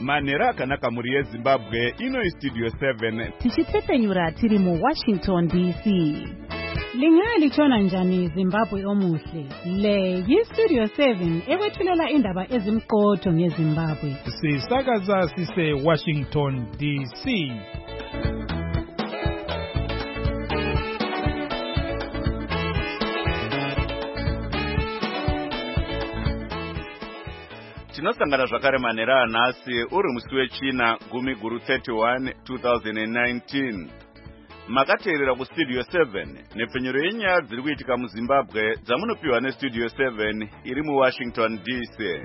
manhero akanaka mhuri yezimbabwe. Ino istudio 7 tichitsepenyura tiri muWashington DC. Lingalitshona njani Zimbabwe omuhle? Le yistudio 7 ekwethulela indaba ezimqotho ngeZimbabwe. Sisakaza sise Washington DC. tinosangana zvakare manhero anhasi uri musi wechina 10/31 2019. makateerera kustudio 7 nepfenyuro yenyaya dziri kuitika muzimbabwe dzamunopiwa nestudio 7 iri muWashington DC.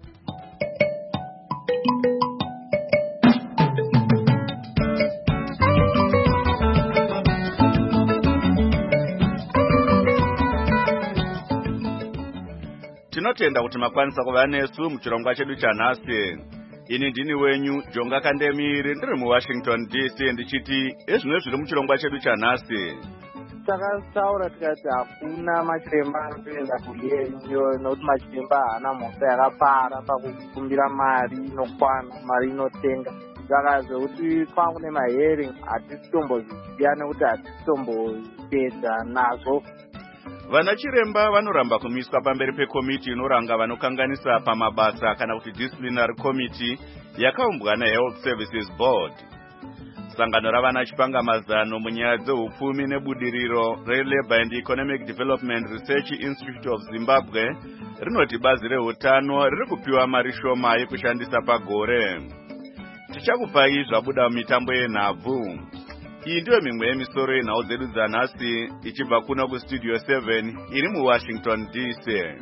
tinotenda kuti makwanisa kuva nesu muchirongwa chedu chanhasi. Ini ndini wenyu Jonga Kandemiri ndiri muWashington DC ndichiti ezvino zviri muchirongwa chedu chanhasi. Takataura tikati hakuna machiremba anoenda kuyenyo nokuti machiremba haana mhosva yakapara pakukumbira mari inokwana, mari inotenga. Saka zvekuti kwangu nemahearing hatisi tombozviziva nekuti hatisi tombopedza nazvo. Vana chiremba vanoramba kumiswa pamberi pekomiti inoranga vanokanganisa pamabasa kana kuti disciplinary committee yakaumbwa neHealth Services Board. Sangano ravana chipangamazano munyaya dzehupfumi nebudiriro reLabour and Economic Development Research Institute of Zimbabwe rinoti bazi rehutano riri kupiwa mari shoma yekushandisa pagore. Tichakupai zvabuda mumitambo yenhabvu. Iyi ndiyo mimwe yemisoro yenhau dzedu dzanhasi ichibva kuno kustudio 7 iri muWashington DC.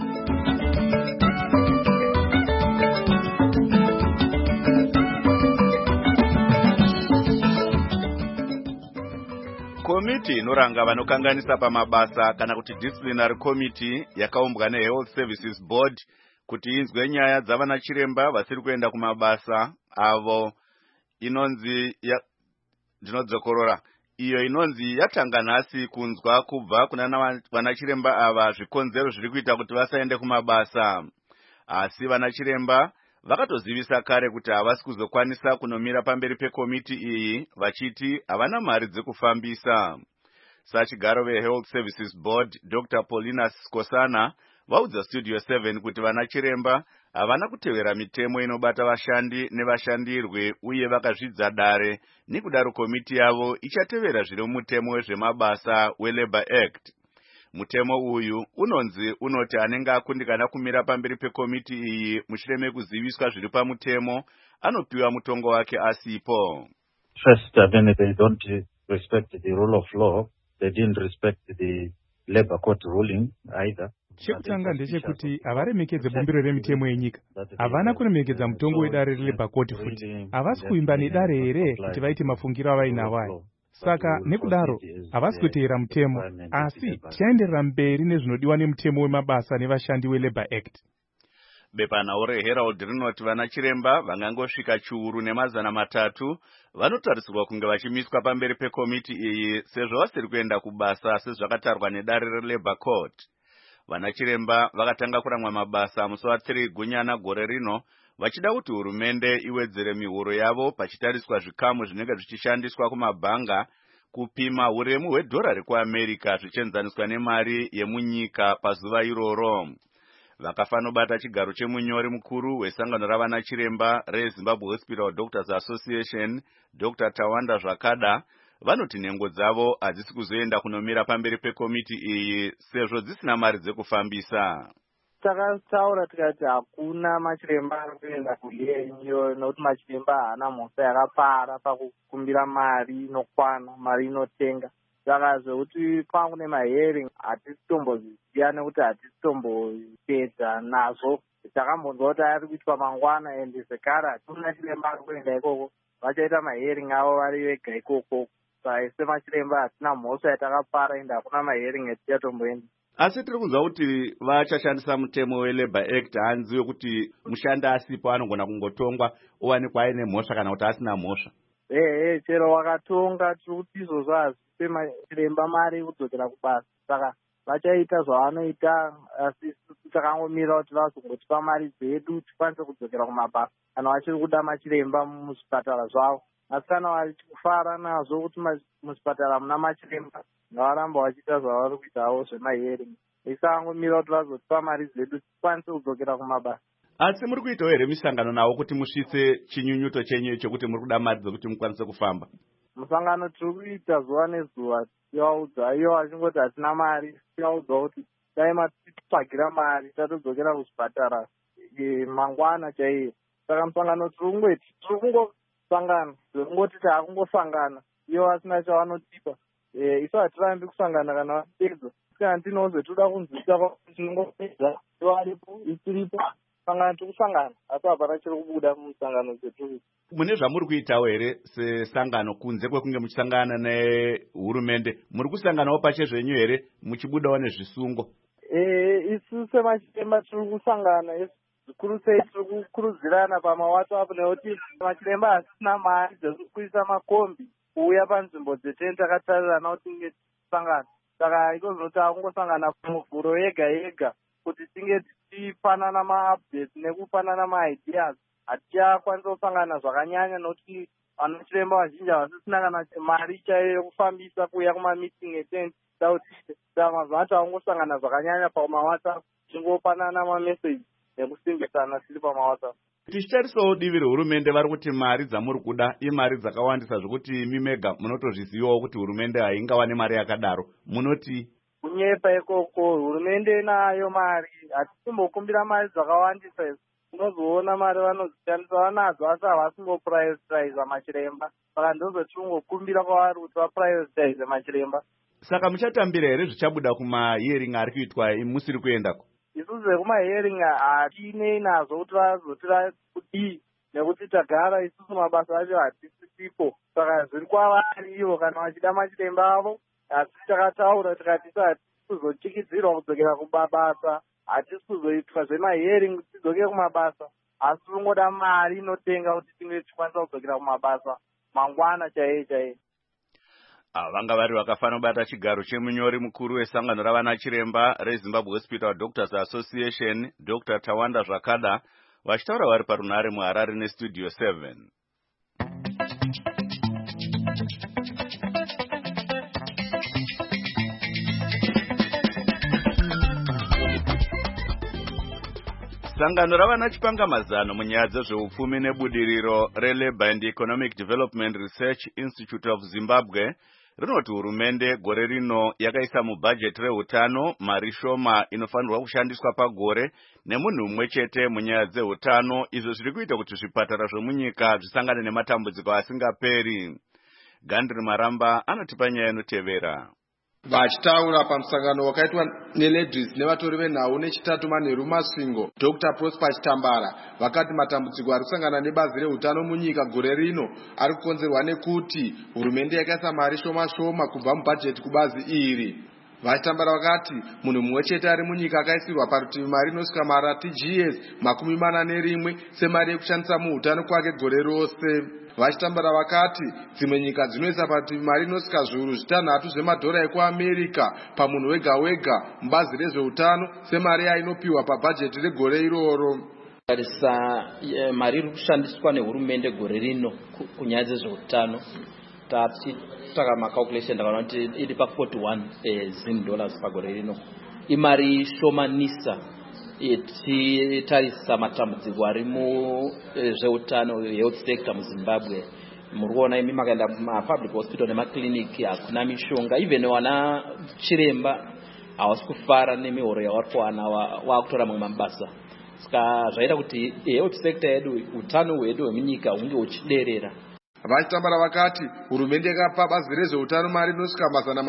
Komiti inoranga vanokanganisa pamabasa kana kuti disciplinary committee yakaumbwa neHealth Services Board kuti inzwe nyaya dzavana chiremba vasiri kuenda kumabasa avo inonzi ndinodzokorora iyo inonzi yatanga nhasi kunzwa kubva kuna vanachiremba ava zvikonzero zviri kuita kuti vasaende kumabasa. Asi vanachiremba vakatozivisa kare kuti havasi kuzokwanisa kunomira pamberi pekomiti iyi vachiti havana mari dzekufambisa. Sachigaro veHealth Services Board Dr. Paulina Skosana vaudza studio 7 kuti vanachiremba havana kutevera mitemo inobata vashandi nevashandirwe uye vakazvidza dare, nekudaro komiti yavo ichatevera zviri mumutemo wezvemabasa weLabour Act. Mutemo uyu unoti anenge akundikana kumira pamberi pekomiti iyi mushure mekuziviswa zviri pamutemo anopiwa mutongo wake asipo. First, they don't respect the rule of law. They didn't respect the Labour Court ruling either. Chekutanga ndechekuti havaremekedza bumbiro remitemo yenyika, havana kuremekedza mutongo wedare reLabour Court futi, havasi kuimba nedare here kuti vaite mafungiro avainawo. Saka nekudaro havasi kuteera mutemo, asi tichaenderera mberi nezvinodiwa nemutemo wemabasa nevashandi weLabour Act. Bepanhau reHerald rinoti vanachiremba vangangosvika chiuru nemazana matatu vanotarisirwa kunge vachimiswa pamberi pekomiti iyi sezvo vasiri kuenda kubasa sezvakatarwa nedare reLabour Court. Vanachiremba vakatanga kuramwa mabasa musi wa3 Gunyana gore rino vachida kuti hurumende iwedzere mihoro yavo pachitariswa zvikamu zvinenge zvichishandiswa kumabhanga kupima huremu hwedhorari kuAmerica zvichienzaniswa nemari yemunyika pazuva iroro. Vakafanobata chigaro chemunyori mukuru wesangano ravanachiremba reZimbabwe Hospital Doctors Association Dr. Tawanda Zvakada vanoti nhengo dzavo hadzisi kuzoenda kunomira pamberi pekomiti iyi sezvo dzisina mari dzekufambisa. Takataura tikati hakuna machiremba anoenda kuyenyo nokuti machiremba haana mhosva yakapara pakukumbira mari inokwana, mari inotenga. Saka zvekuti kwangu nemahearing hatisi tombozviziva nekuti hatisi tombopedza nazvo. Takambonzwa kuti ari kuitwa mangwana ende zvekare hakuna chiremba ari kuenda ikoko, vachaita mahearing avo vari vega ikoko. Ese machiremba hatina mhosva yatakapara ende hakuna mahearing etichatomboenda. Asi tiri kunzwa kuti vachashandisa mutemo weLabour Act hanzi wekuti mushandi asipo anogona kungotongwa owanikwa aine mhosva kana kuti asina mhosva. Chero wakatonga tiri kuti izvozvo hazvipe machiremba mari yekudzokera kubasa. Saka vachaita zvavanoita asi takangomira kuti vazogotipa mari dzedu tikwanise kudzokera kumabasa kana vachiri kuda machiremba muzvipatara zvavo. Asi kana vachikufara nazvo kuti muzvipatara muna machiremba ngavaramba vachiita zvavari kuitawo zvemahearing. Isangomira kuti vazotipa mari dzedu tikwanise kudzokera kumabasa. Asi muri kuitawo here misangano nawo kuti musvitse chinyunyuto chenyu chokuti muri kuda mari dzekuti mukwanise kufamba? Musangano tiri kuita zuva nezuva tivaudza iyo vachingoti hatina mari, tivaudza kuti dai matitsvagira mari tatodzokera kuzvipatara mangwana chaiyo. Saka musangano tiri kungosangana zvekungoti taakungosangana iyo vasina chavanotipa. Isu hatirambi kusangana kana vapedza kana tinozve toda kunzwisa tinongopedza ivaripo ichiripo sangana tikusangana asi hapana chiri kubuda mumusangano dzeturi. Mune zvamuri kuitawo here sesangano kunze kwekunge muchisangana nehurumende? Muri kusanganawo pachezvenyu here muchibudawo nezvisungo? Isu semachiremba tiri kusangana zvikuru sei tiri kukurudzirana pamaWhatsApp nekuti machiremba hasina mari dzekuisa makombi kuuya panzvimbo dzeteni takatarirana kuti tinge tichisangana. Saka ikozvo takungosangana muvhuro yega yega kuti tinge tichipanana maupdates nekupanana maideas. Hatichakwanisa kusangana zvakanyanya nokuti vanachiremba vazhinji havasisina kana mari chaiyo yokufambisa kuuya kumameeting eteni. Saka mazuva takungosangana zvakanyanya pamaWhatsApp tingopanana mameseji nekusimbisana tiri pamaWhatsApp. Tichitarisawo divi rehurumende vari kuti mari dzamuri kuda imari dzakawandisa zvokuti imi mega munotozvizivawo kuti hurumende haingawani mari yakadaro. Munoti kunyepa ikoko hurumende nayo mari, hatisimbokumbira mari dzakawandisa. Unozoona mari vanozishandisa vanadzo asi havasingoprioritize machiremba. Saka ndozotingokumbira kwavari kuti vaprioritize machiremba. Saka muchatambira here zvichabuda kumahearing ari kuitwa musiri kuendako? Isu zvekumahearing hatinei nazvo kuti vazotira kudii nekuti tagara isusu mabasa acho hatisisipo. Saka zviri kwavari ivo kana vachida machiremba avo. Asi takataura tikati hatisi kuzochikidzirwa kudzokera kumabasa, hatisi kuzoitwa zvemahearing kuti tidzoke kumabasa, asi tinongoda mari inotenga kuti tinge tichikwanisa kudzokera kumabasa mangwana chaiye chaiye. Vanga vari vakafanira kubata chigaro chemunyori mukuru wesangano ravana chiremba reZimbabwe Hospital Doctors Association, Dr. Tawanda Zvakada, vachitaura vari parunhare muHarare neStudio 7. Sangano ravana chipangamazano munyaya dzezveupfumi nebudiriro reLabour and Economic Development Research Institute of Zimbabwe rinoti hurumende gore rino yakaisa mubhajeti reutano mari shoma inofanirwa kushandiswa pagore nemunhu umwe chete munyaya dzeutano, izvo zviri kuita kuti zvipatara zvemunyika zvisangane nematambudziko asingaperi. Gandri Maramba anotipa nyaya inotevera. Vachitaura pamusangano wakaitwa neLedris nevatori venhau nechitatu manheru masingo, Dr. Prosper Chitambara vakati matambudziko ari kusangana nebazi reutano munyika gore rino ari kukonzerwa nekuti hurumende yakaisa mari shoma shoma kubva mubhajeti kubazi iri. Vachitambara vakati munhu mumwe chete ari munyika akaisirwa parutivi mari inosvika mara TGS 41 semari yekushandisa muutano kwake gore rose. Vachitambara vakati dzimwe nyika dzinoisa parutivi mari inosvika zviuru 6 zvemadhora ekuAmerika pamunhu wega wega mubazi rezveutano semari yainopiwa pabhajeti regore iroro. Mari iri kushandiswa nehurumende gore rino kunyaya dzezveutano tataka macalculation ndakaona kuti iri pa$41 zim pagore rino. Imari shomanisa titarisa matambudziko ari muzveutano health sector muZimbabwe. Muri kuona imi makaenda mapublic hospital nemakliniki hakuna mishonga, even wana chiremba havasi kufara nemihoro yavari kuwana, vakutora mamwe mabasa. Saka zvaita kuti health sector yedu, utano hwedu hwemunyika hunge huchiderera. Vachitambara vakati hurumende yakapa bazi rezveutano mari inosvika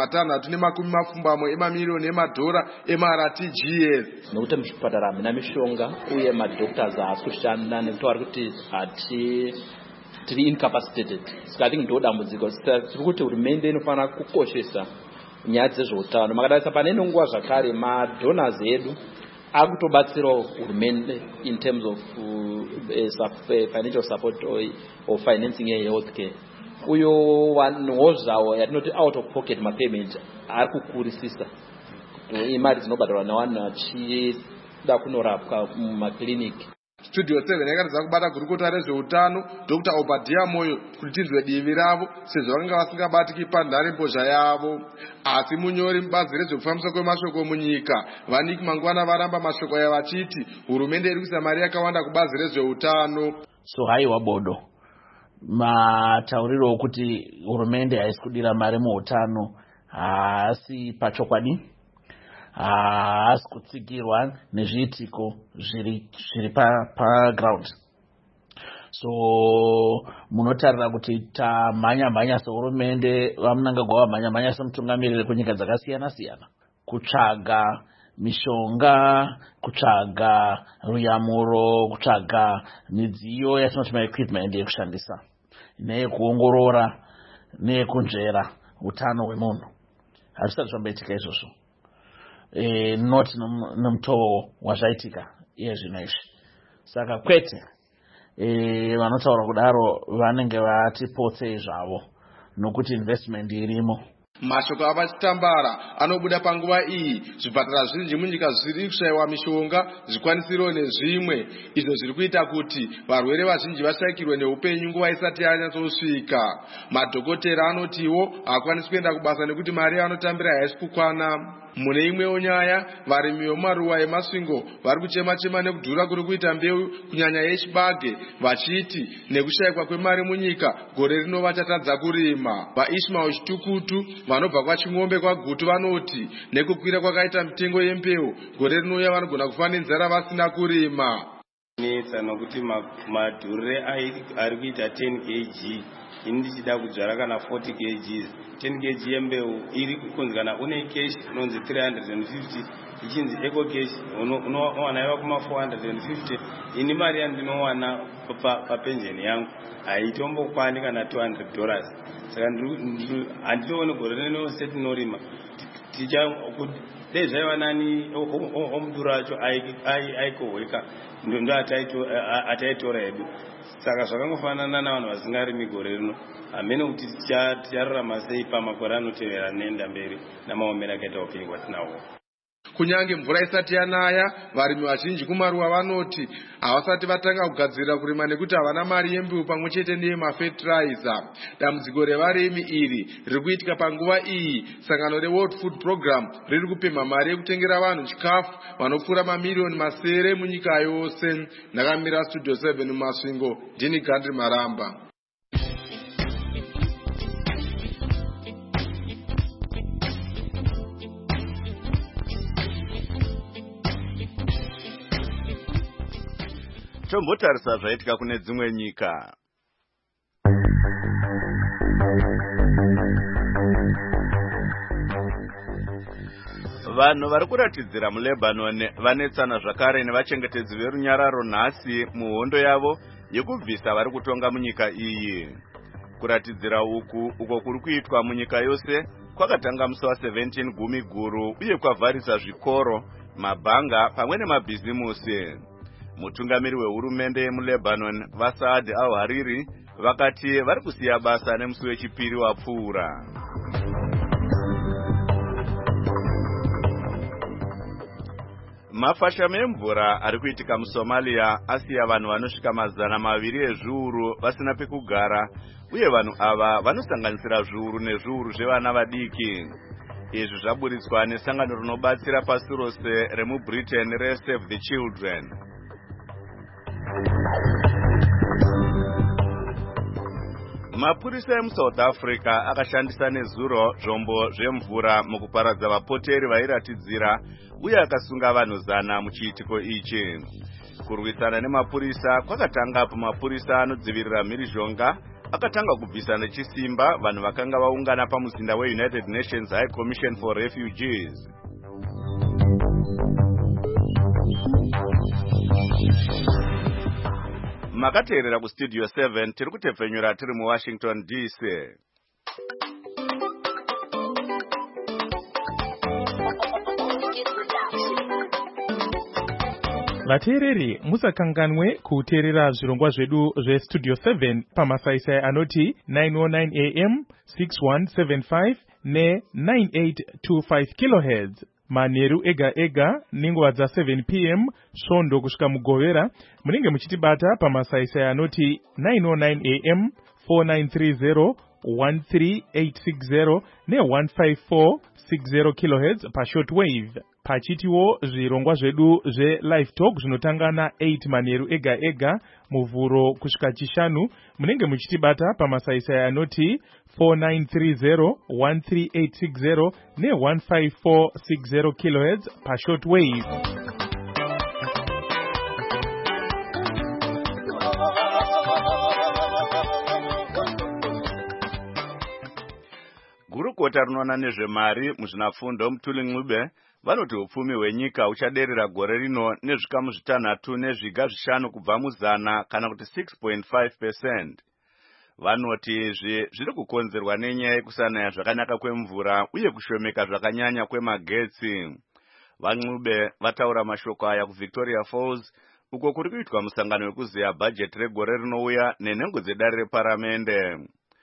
$650 emamiliyoni emadhora emara TGS. Nekuti muzvipatara hamuna mishonga uye madoctors haasi kushanda nekuti vari kuti tiri incapacitated. Saka I think ndo dambudziko. Tiri kuti hurumende inofanira kukoshesa nyaya dzezveutano. Makatarisa pane nguva zvakare madonors edu akutobatsirawo hurumende in terms of financial support or financing healthcare. Uyo vanhuwo zvavo yatinoti out of pocket mapayment ari kukurisisa. Imari dzinobhadharwa navanhu da kunorapwa mumakliniki. Studio 7 yakaridza kubata gurukota rezveutano Dr. Obadiah Moyo kuti tinzwe divi ravo sezvo vakanga vasingabatiki panhare mbozha yavo. Asi munyori mubazi rezvekufambiswa kwemashoko munyika Vaniki Mangwana varamba mashoko aya vachiti hurumende iri kuisa mari yakawanda kubazi rezveutano. So haiwa bodo matauriro okuti hurumende haisi kudira mari muutano haasi pachokwadi, haasi kutsigirwa nezviitiko zviri paground. So munotarira kuti tamhanya sehurumende vamunangagwa vamhanya semutungamiriri kunyika dzakasiyana siyana kutsvaga mishonga, kutsvaga ruyamuro, kutsvaga midziyo yatinoti maequipment yekushandisa neyekuongorora neyekunzvera utano hwemunhu. Hazvisati zvamboitika izvozvo, not nomutoo wazvaitika iye zvino izvi. Saka kwete vanotaura kudaro vanenge vatipotsei zvavo nokuti investment irimo. Mashoko avachitambara anobuda panguva iyi zvipatara zvinji munyika zviri kushayiwa mishonga, zvikwanisiro nezvimwe izvo zviri kuita kuti varwere vazhinji vashayikirwe neupenyu nguva isati yanyatsosvika. Madhokotera anotiwo haakwanisi kuenda kubasa nekuti mari anotambira haisi kukwana. Mune imwewo nyaya, varimi vemaruva emasvingo vari kuchema nekudhura kuri kuita mbeu kunyanya yechibage vachiti nekushayikwa kwemari munyika gore rino vachatadza kurima. VaIshmael Chitukutu vanobva kwaChing'ombe kwaGutu vanoti nekukwira kwakaita mitengo yembeu gore rinouya vanogona kufa nenzara vasina kurima. Netsa nokuti madhurire ari kuita 10 kg ini ndichida kudzvara kana 40 kg. 10 kg yembeu iri kunzikana une cash inonzi 350, ichinzi eco cash unowana iva kuma 450. Ini mari yandinowana papensheni yangu haitombokwani kana $200. Saka handitooni gore rino setinorima dei zvaiva nani omudhuru acho aikohweka ndo ataitora hedu. Saka zvakangofanana navanhu vasingarimi gore rino. Hamene kuti tichararama sei pamakore anotevera nenda mberi namaomero akaita upenyu kwatinawo. Kunyange mvura isati yanaya, varimi vazhinji kumaruwa vanoti havasati vatanga kugadzirira kurima nekuti havana mari yembeu pamwe chete neyemafertilizer. Dambudziko revarimi iri riri kuitika panguva iyi sangano reWorld Food Program riri kupemha mari yekutengera vanhu chikafu vanopfuura mamiliyoni masere munyika yose. Ndakamira Studio 7 mumasvingo, ndini Gandhi Maramba. Tombotarisa zvaitika kune dzimwe nyika. Vanhu vari kuratidzira muLebanon vanetsana zvakare nevachengetedzi verunyararo nhasi muhondo yavo yekubvisa vari kutonga munyika iyi. Kuratidzira uko kuri kuitwa munyika yose kwakatanga musi wa17 gumi guru uye kwavharisa zvikoro, mabhanga pamwe nemabhizimusi. Mutungamiri wehurumende yemuLebanon Saad al-Hariri vakati vari kusiya basa nemusi wechipiri wapfuura. Mafashame emvura ari kuitika muSomalia asiya vanhu vanosvika 200 ezviuru vasina pekugara, uye vanhu ava vanosanganisira zviuru nezviuru zvevana vadiki. Izvi zvaburitswa nesangano rinobatsira pasi rose remuBritain reSave the Children. Mapurisa emuSouth Africa akashandisa nezuro zvombo zvemvura mukuparadza vapoteri vairatidzira uye akasunga vanhu 100 muchiitiko ichi. Kurwisana nemapurisa kwakatanga apo mapurisa anodzivirira mhirizhonga akatanga kubvisa nechisimba vanhu vakanga vaungana pamuzinda weUnited Nations High Commission for Refugees. Makateerera kuStudio 7 tiri kutepfenyura tiri muWashington DC. Vateereri, musakanganwe kuteerera zvirongwa zvedu zveStudio 7 pamasaisai anoti 909 AM, 6175 ne 9825 kHz. manheru ega ega nenguva dza7 p.m. svondo kusvika mugovera munenge muchitibata pamasaisai anoti 909 am 4930 13860 ne15460 kHz pashortwave. Pachitiwo zvirongwa zvedu zve-live talk zvinotanga na8 manheru ega ega muvhuro kusvika chishanu munenge muchitibata pamasaisai anoti 4930 13860 ne15460 kHz pashortwave. Gurukota rinoona nezvemari muzvinafundo Mutuli Ncube vanoti upfumi hwenyika uchaderera gore rino nezvikamu zvitanhatu nezviga zvishanu kubva muzana kana kuti 6.5%. Vanoti izvi zviri kukonzerwa nenyaya yekusanaya zvakanaka kwemvura uye kushomeka zvakanyanya kwemagetsi. VaNcube vataura mashoko aya kuVictoria Falls uko kuri kuitwa musangano wekuziya bhajeti regore rinouya nenhengo dzedare reparamende.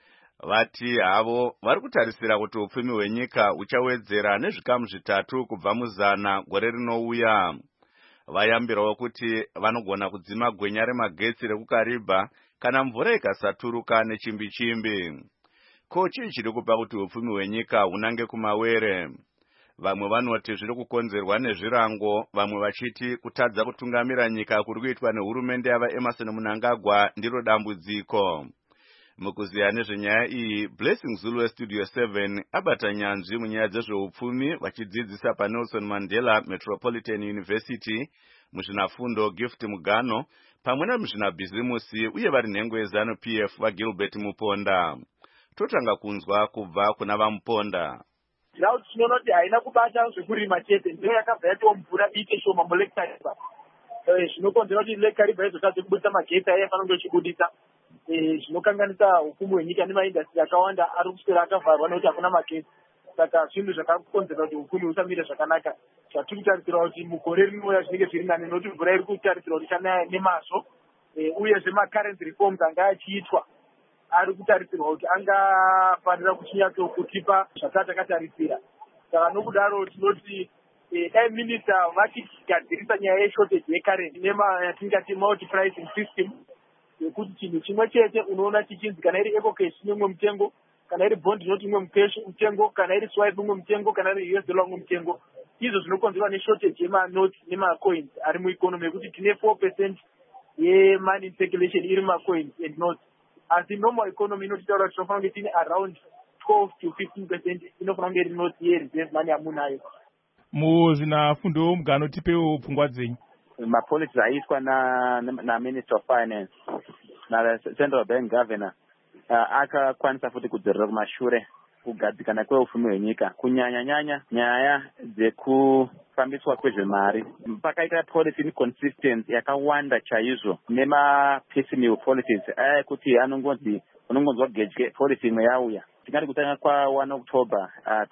Vati havo vari kutarisira kuti upfumi hwenyika uchawedzera nezvikamu zvitatu kubva muzana gore rinouya. Vayambirawo kuti vanogona kudzima gwenya remagetsi rekukaribha kana mvura ikasaturuka nechimbi-chimbi. Ko chii chiri kupa kuti upfumi hwenyika hunange kumawere? Vamwe vanoti zviri kukonzerwa nezvirango, vamwe vachiti kutadza kutungamira nyika kuri kuitwa nehurumende yavaEmerson Mnangagwa ndiro dambudziko. Mukuziya nezvenyaya iyi, Blessing Zulu weStudio 7 abata nyanzvi munyaya dzezveupfumi vachidzidzisa paNelson Mandela Metropolitan University muzvinafundo Gift Mugano pamwe nemuzvinabhizimusi uye vari nhengo yeZanu-PF vaGilbert Muponda. Totanga kunzwa kubva kuna vaMuponda. Ndau tinoona kuti haina kubata zvekurima chete, ndiyo yakabva yatiwo mvura ite shoma muLake Kariba. Zvinokonzera kuti Lake Kariba izotadza kubudisa magetsi aifanira kuchibudisa. Zvinokanganisa upfumi hwenyika nemaindastri akawanda ari kuswera akavharwa nekuti hakuna magetsi. Saka zvinhu zvakakonzera kuti upfumi husamire zvakanaka. Zvatiri kutarisira kuti mugore rinouya zvinenge zviri nani nokuti mvura iri kutarisirwa kuti ichanaya nemazvo. Uyezve macurrency reforms anga achiitwa ari kutarisirwa kuti angafanira kuchinyatsotipa zvatakatarisira. Saka nokudaro tinoti dai minista vachigadzirisa nyaya yeshortage yecurrency yatingati multi pricing system yekuti chinhu chimwe chete unoona chichinzi kana iri eco cash imwe mutengo, kana iri bond note imwe mutengo, kana iri swipe imwe mutengo, kana iri US dollar imwe mutengo. Izvo zvinokonzerwa neshortage yemanoti nemacoins ari mueconomy yekuti tine 4% yemoney in circulation iri macoins and notes. Asi normal economy inotitaura kuti tinofanira kunge tine around 12 to 15% inofanira kunge iri note yereserve money yamunayo. Muzvinafundo Mugano tipewo pfungwa dzenyu. Mapolicies aitwa na Minister of Finance na Central Bank Governor akakwanisa futi kudzorera kumashure kugadzikana kweupfumi hwenyika kunyanya nyaya dzekufambiswa kwezvemari. Pakaita policy inconsistency yakawanda chaizvo nemapiecemeal policies kuti unongonzwa gedye policy imwe yauya. Tingati kutanga kwa1 October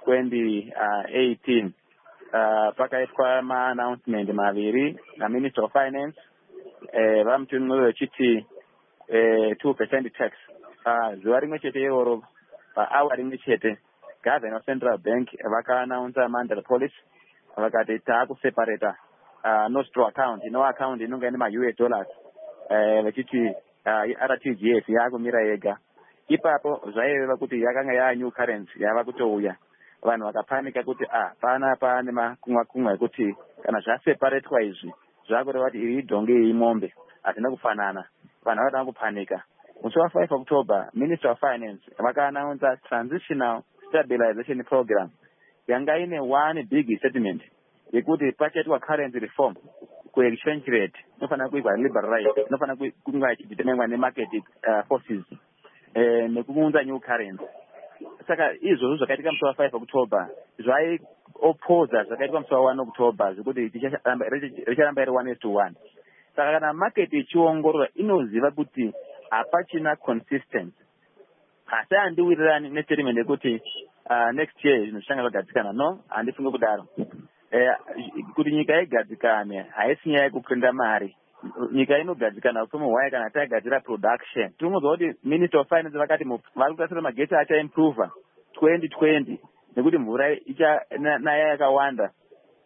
2018 pakaitwa ma-announcement maviri na Minister of Finance vaMutuli Ncube vachiti 2% tax. Zuva rimwe chete iroro pahour rimwe chete Governor of Central Bank vaka-announce mandatory policy vakati taakuseparata nostro account, ino account inonga ine ma-US dollars vachiti RTGS yaakumira yega. Ipapo zvaireva kuti yakanga yaa new currency yava kutouya. Vanhu vakapanika kuti pana kumwa ekuti kana zvaseparatwa izvi zvakureva kuti iri idhonge yeimombe hatina kufanana. Vanhu vakatanga kupanika. Musi wa5 October Minister of Finance vaka-announce transitional stabilization program yanga ine one big statement yekuti pachaitwa currency reform ku-exchange rate inofanira kuitwa liberalized, inofanira kunga ichideterminwa nemarket forces nekuunza new currency. Saka izvozvo zvakaitika musi wa5 October zvaiopposa zvakaitika musi wa1 October zvekuti richaramba iri 1:1. Saka kana market ichiongorora inoziva kuti hapachina consistency. Asi handiwirirani nestatement yekuti next year zvinhu zvichanga zvagadzikana. No, handifunge kudaro. Kuti nyika igadzikane haisi nyaya yekuprinda mari. Nyika inogadzikana upfumi hwayo kana tagadzira production. Tinozwa kuti Minister of Finance vakati vari kutasira magetsi achaimprova 2020 nekuti mvura naya yakawanda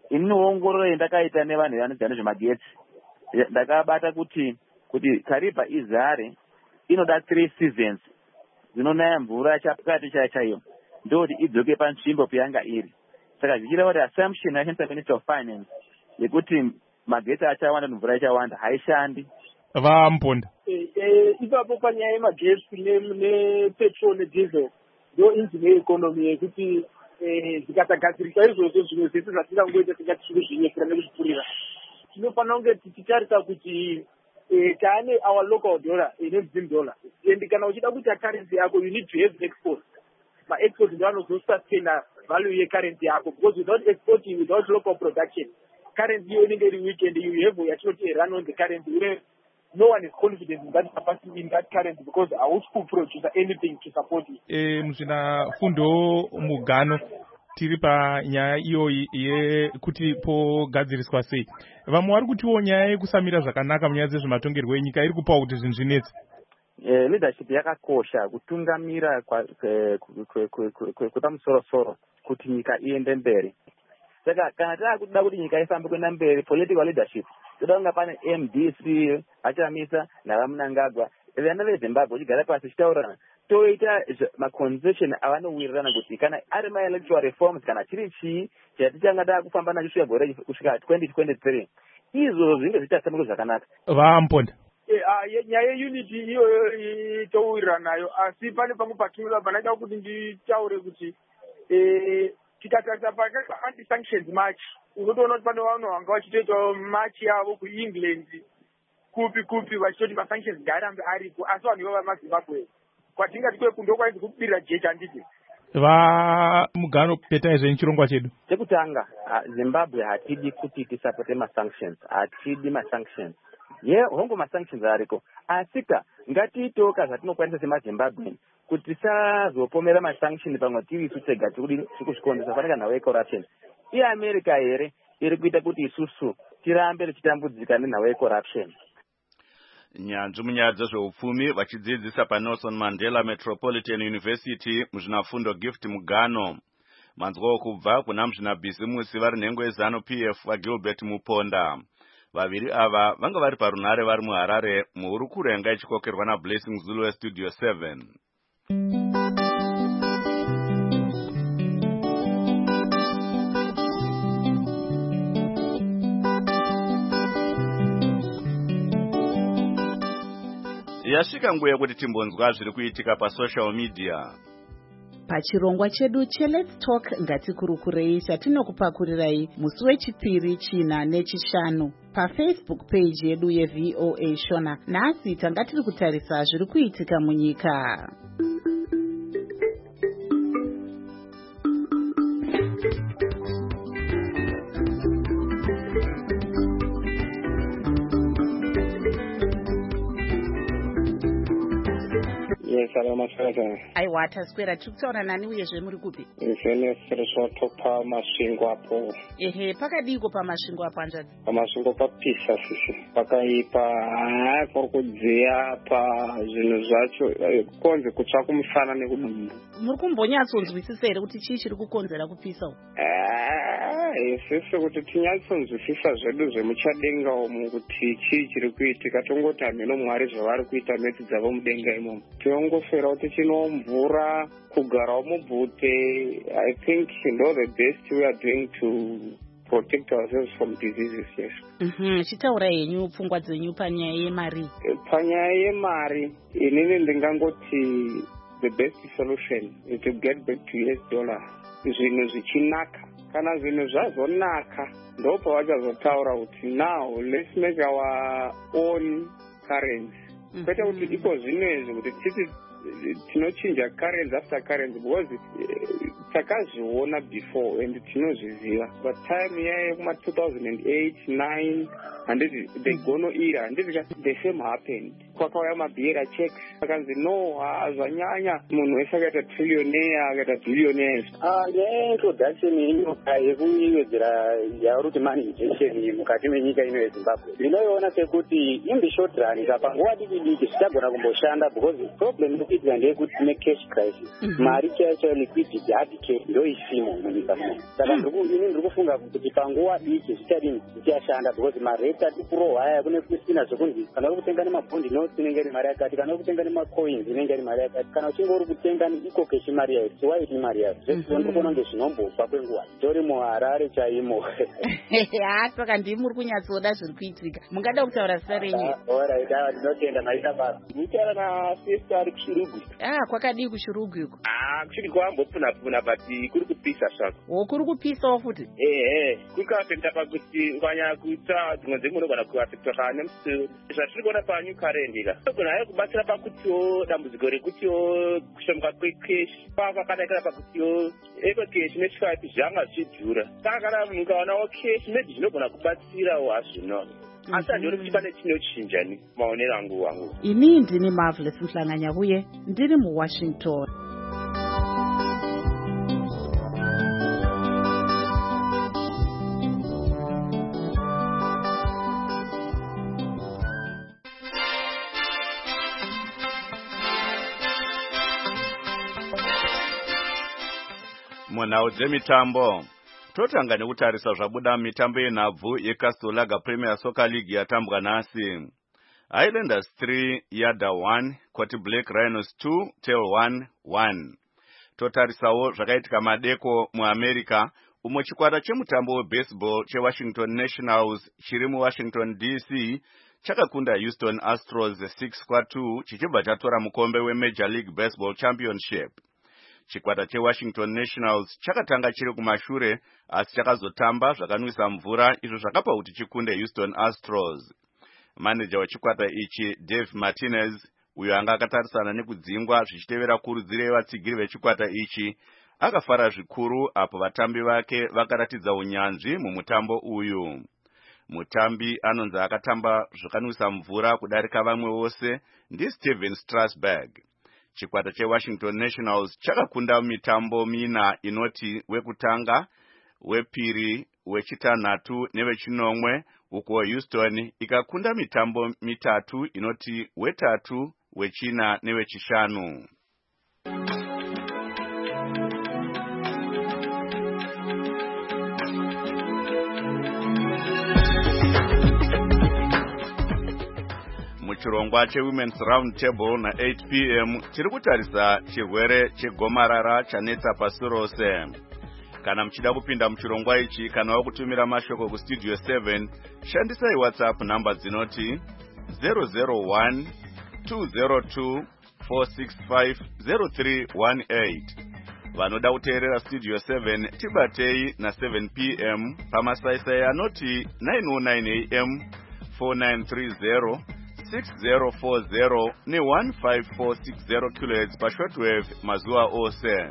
ini ongororo yandakaita nevanhu vanodzana nezvemagetsi ndakabata kuti Kariba izare inoda 3 seasons dzinonaya mvura chakati chaiyo ndoti idzoke panzvimbo payanga iri. Saka zvichireva kuti assumption yakanisa Minister of Finance yekuti magetsi achawanda mvura ichawanda haishandi. Vamponda ipapo panyaya yemagetsi nepetrol nediesel ndo injini yeekonomi yekuti zikatagadziriswa izvozvo zvimwe zvese zvatingangoita tingati tikuzvinyekera nekuzvipurira. Tinofanira kunge tichitarisa kuti taane our local dollar neMzim dollar and kana uchida kuita currency yako you need to have export. Ma-export ndio anozosustaina value yecurrency yako because without exporting, without local production, currency you inenge iri weak and you have yatinoti run on the currency where no one is confident in that capacity in that currency because hausi kuproduce anything to support it. Muzvina fundo mugano tiri panyaya iyoyi yekuti pogadziriswa sei. Vamwe vari kutiwo nyaya yekusamira zvakanaka munyaya dzezvematongerwo enyika iri kupawo kuti zvinhu zvinetsi. Leadership yakakosha kutungamira kwepamusoro-soro kuti nyika iende mberi. Saka kana takuda kuti nyika ifambe kuenda mberi, political leadership toda kunga pane MDC achamisa navamunangagwa vana veZimbabwe chigara pasi chitaurana toita maconversation avanowirirana kuti kana ari ma-electoral reforms kana chiri chii chatichangada kufamba nacho gore kusvika 2023 izvo zvinge zvichasamuka zvakanaka. Vamponda nyaya yeunity iyoyo towirirana nayo asi pane pamwe patinoda panaita kuti nditaure kuti tikatarisa anti-sanctions march unotoona kuti pane vanhu vanga vachitoitawo march yavo kuEngland kupi vachitoti ma-sanctions ngaarambe aripo asi vanhu ivavo vamazimbabwe kwatingati kwekundo kwaisi kubirira jecha handiti vamugano petai zvenchirongwa chedu chekutanga. Zimbabwe hatidi kuti tisapote ma-sanctions, hatidi ma-sanctions. Hongo ma-sanctions ariko asika ngatiitewo zvatinokwanisa semaZimbabwe kuti tisazopomera ma-sanction pamwe tiri tega tikuzvikondesa fanira nhau yecorruption. iAmerica here iri kuita kuti isusu tirambe tichitambudzika nenhau yecorruption. Nyanzvi munyaya dzezveupfumi vachidzidzisa paNelson Mandela Metropolitan University muzvinafundo Gift Mugano. Manzwawo kubva kuna muzvinabhizimusi vari nhengo yeZANU-PF vaGilbert Muponda. Vaviri ava vanga vari parunare vari muHarare muhurukuro yanga ichikokerwa naBlessing Zulu weStudio 7. Yasvika nguva yekuti timbonzwa zviri kuitika pasocial media. Pachirongwa chedu cheLet's Talk ngatikurukurei chatinokupakurirai musi wechipiri, china nechishanu paFacebook page yedu yeVOA Shona. Nhasi tanga tiri kutarisa zviri kuitika munyika. Salama sana. Aiwa taswera tikutaura nani uyezve muri kupi? Zvenesirwa topa masvingo apo. Ehe, pakadiko pamasvingo apo anjani? Pamasvingo papisa sisi. Pakaipa kuri kudziya pa zvinhu zvacho konze kutsvaka musana nekudumbu. Muri kumbonyatsonzwisisa here kuti chii chiri kukonzera kupisa uku? Sisi kuti tinyatsonzwisisa zvedu zvemuchadenga umu kuti chii chiri kuitika tongoti hameno Mwari zvavari kuita meti dzavo mudenga imomo. Tiongofera kuti chino mvura kugarawo mubvute. I think ndo the best we are doing to protect ourselves from diseases, yes. Chitaura henyu pfungwa dzenyu panyaya yemari. Panyaya yemari inini ndingangoti the best solution is to get back to US dollar. Zvinhu zvichinaka kana zvinhu zvazonaka ndo pavachazotaura kuti now let's make our own currency. Kwete kuti iko zvinezvi kuti titi tinochinja currency after currency because takazviona before and tinozviziva but time yaye kuma 2008-9 handiti the gono era handiti the same happened. kwakauya mabhiera checks akanzi no zvanyanya munhu wese akaita trillionaire akaita billionaires. Ngeintroduction yenyika yekuwedzera yaruti manifestation mukati menyika ino yeZimbabwe ndinoiona sekuti in the short run panguva diki zvichagona kumboshanda because problem inokuitika ndeyekuti ne cash crisis mari chaiyo liquidity hard cash ndo isimo munyika muno. Saka ini ndiri kufunga kuti panguva diki zvichashanda because marate ati kurohwaya kune kusina zvokunzi kana uri kutenga nemabhondi notes inenge iri mari yakati, kana uri kutenga nemacoins inenge iri mari yakati, kana uchinge uri kutenga neiko cash mari yayo siwaiti mari yayo zvese ndikuona kunge zvinombobva kwenguva tori muHarare chaimo. Saka ndimi muri kunyatsoda zviri kuitika. Mungada kutaura zita renyu? Alright, ndinotenda maita baba. Nditaura naSister ari kuShurugwi. Kwakadii kuShurugwi uko? Kushuri kwambopfunapfuna but kuri kupisa zvako. Kuri kupisawo futi? Kuri kuafekta pakuti ukanyanya kuita dzimwe dzenguva unogona kuafekta kana nemusoro. Zvatiri kuona panew current ika unogona hayo kubatsira pakutiwo dambudziko rekutiwo kushomuka kwekeshi kwakadaikira pakutiwo ekokeshi ne5 zvanga zvichidhura. Saka kana munhu ukaonawo keshi maybe zvinogona kubatsirawo hazvino. Asi handiri kuti pane chinochinja ni maonero angu. Ini ndini Marvelous Mhlanganyavuye ndiri muWashington. Munhau dzemitambo totanga nekutarisa zvabuda mitambo yenhabvu yeCastle Lager Premier Soccer League yatambwa nhasi. Highlanders 3 Yada 1 Kwati Black Rhinos 2 Tail 1. Totarisawo zvakaitika madeko muAmerica umwe chikwata chemutambo webaseball cheWashington Nationals chiri muWashington DC chakakunda Houston Astros 6-2 chichibva chatora mukombe weMajor League Baseball Championship. Chikwata cheWashington Nationals chakatanga chiri kumashure asi chakazotamba zvakanwisa mvura izvo zvakapa kuti chikunde Houston Astros. Manager wechikwata ichi Dave Martinez uyo anga akatarisana nekudzingwa zvichitevera kurudziro yevatsigiri vechikwata ichi akafara zvikuru apo vatambi vake vakaratidza unyanzvi mumutambo uyu. Mutambi anonzi akatamba zvakanwisa mvura kudarika vamwe vose ndiSteven Strasburg. Chikwata cheWashington Nationals chakakunda mitambo mina inoti wekutanga, wepiri, wechitanhatu newechinomwe, uko Houston ikakunda mitambo mitatu inoti wetatu, wechina newechishanu. Muchirongwa cheWomen's Round Table na 8 p.m. tiri kutarisa chirwere chegomarara chanetsa pasi rose. Kana mchida kupinda muchirongwa ichi kana wakutumira mashoko ku Studio 7 shandisai WhatsApp namba dzinoti 001 202 465 0318. Vanoda kuteerera Studio 7 tibatei na 7 p.m. pamasaisai anoti 909 am 4930 6040 ne 15460 kHz pa shortwave mazuva ose.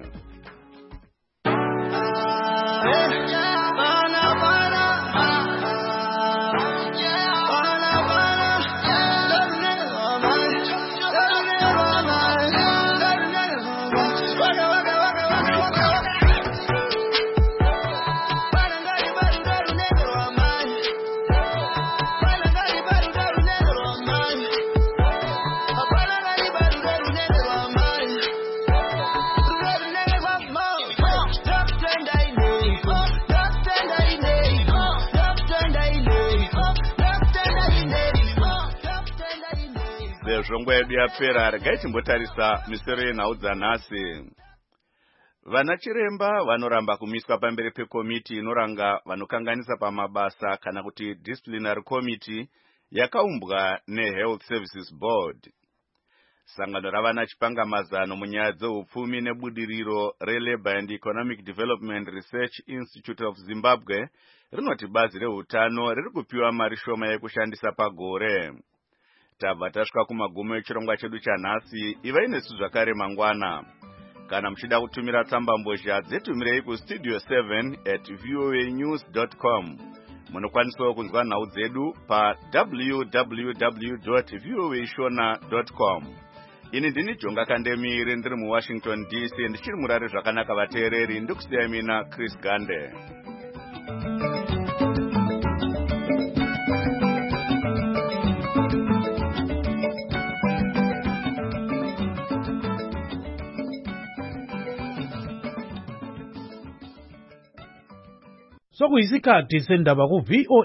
Zvongwa yedu yapera regai timbotarisa misoro yenhau dzanhasi. Vana chiremba vanoramba kumiswa pamberi pekomiti inoranga vanokanganisa pamabasa kana kuti disciplinary committee yakaumbwa neHealth Services Board. Sangano ravana chipangamazano munyaya dzeupfumi nebudiriro reLabour and Economic Development Research Institute of Zimbabwe rinoti bazi reutano riri kupiwa mari shoma yekushandisa pagore. Tabva tasvika kumagumo echirongwa chedu chanhasi. Ivai nesu zvakare mangwana. Kana muchida kutumira tsamba mbozha dzetumirei ku studio7@voanews.com. Munokwanisa kunzwa nhau dzedu pa www.voashona.com. Ini ndini Jonga Kandemire ndiri muWashington DC ndichiri murari zvakanaka vateereri ndikusiyai mina Chris Gande. Sokuyisikhathi sendaba ku VOA